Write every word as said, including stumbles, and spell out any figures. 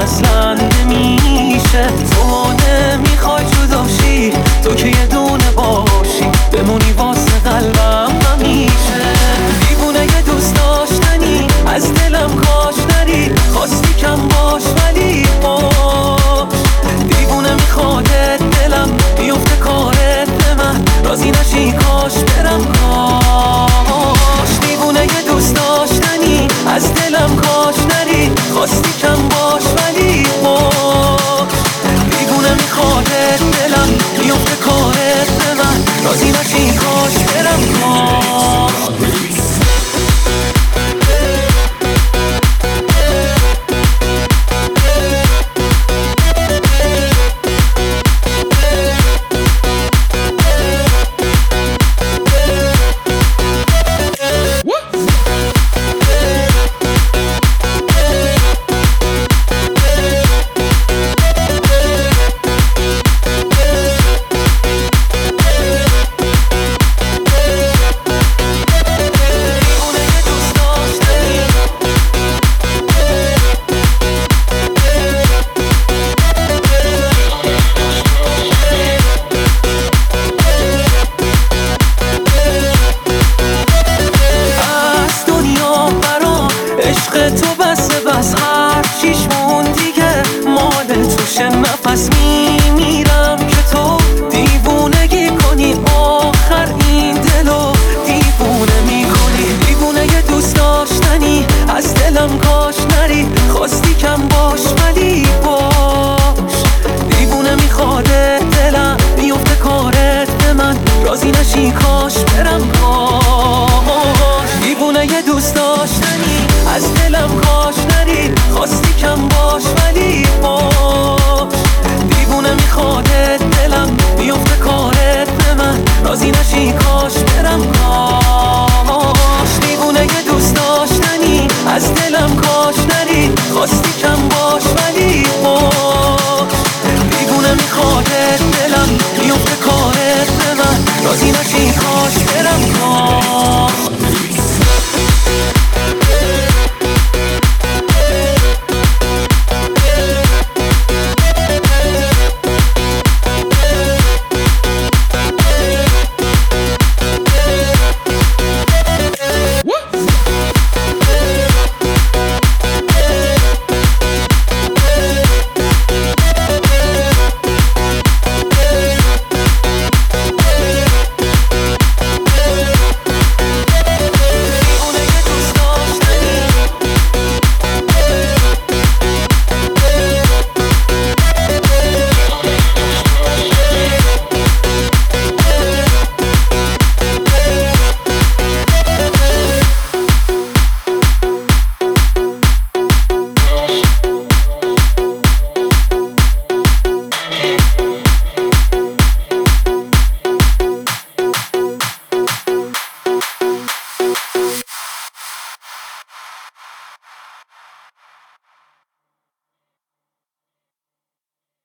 اصلا نمیشه. تو نمیخوای جداشی، تو که یه دونه باشی بمونی واسه قلبم همیشه. دیوونه یه دوست داشتنی از دلم کاش نری، خواستی کم باش ولی باش. دیوونه میخوادت دلم بیفته کارت به من، راضی نشی کاش برم کاش. دیوونه یه دوست داشتنی از دلم کاش نری، خواستی کم باش ولی باش. دیوونه میخوادت دلم بیفته کارت به من، راضی نشی کاش برم کاش. عشق تو بسه بس هر چیش مون دیگه مال توشه. نفس میمیرم که تو دیوونگی کنی، آخر این دلو دیوونه میکنی. دیوونه یه دوست داشتنی از دلم کاش نری، خواستی کم باش ولی باش. دیوونه میخواده دلم بیفته کارت به من، راضی نشی کاش برم کاش. دیوونه یه دوست داشتنی از دلم کاش نری، خواستی کم باش ولی باش. دیوونه میخواده دلم بیفته کارت به من، راضی نشی کاش برم کاش. دیوونه یه دوست داشتنی از دلم کاش نری، خواستی کم باش ولی باش. دیوونه میخواده دلم بیفته کارت به من، راضی نشی